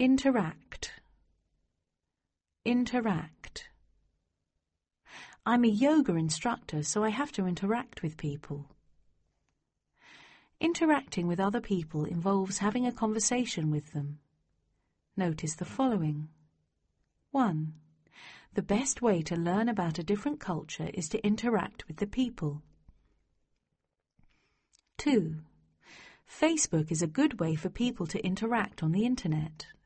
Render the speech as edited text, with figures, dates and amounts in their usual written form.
Interact. Interact. I'm a yoga instructor, so I have to interact with people. Interacting with other people involves having a conversation with them. Notice the following. 1. The best way to learn about a different culture is to interact with the people. 2. Facebook is a good way for people to interact on the internet.